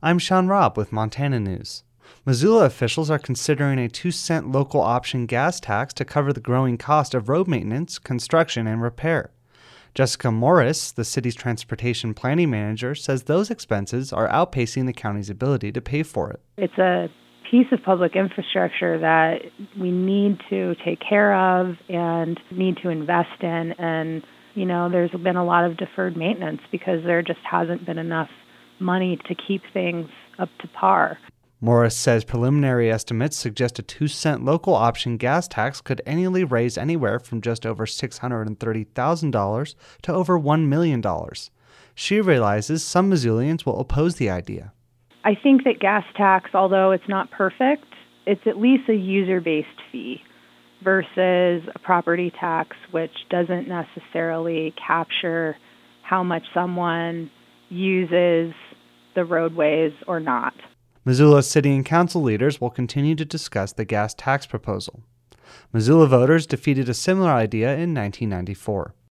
I'm Sean Robb with Montana News. Missoula officials are considering a 2-cent local option gas tax to cover the growing cost of road maintenance, construction, and repair. Jessica Morris, the city's transportation planning manager, says those expenses are outpacing the county's ability to pay for it. It's a piece of public infrastructure that we need to take care of and need to invest in. And, there's been a lot of deferred maintenance because there just hasn't been enough money to keep things up to par. Morris says preliminary estimates suggest a 2-cent local option gas tax could annually raise anywhere from just over $630,000 to over $1 million. She realizes some Missoulians will oppose the idea. I think that gas tax, although it's not perfect, it's at least a user-based fee versus a property tax, which doesn't necessarily capture how much someone uses the roadways or not. Missoula City and Council leaders will continue to discuss the gas tax proposal. Missoula voters defeated a similar idea in 1994.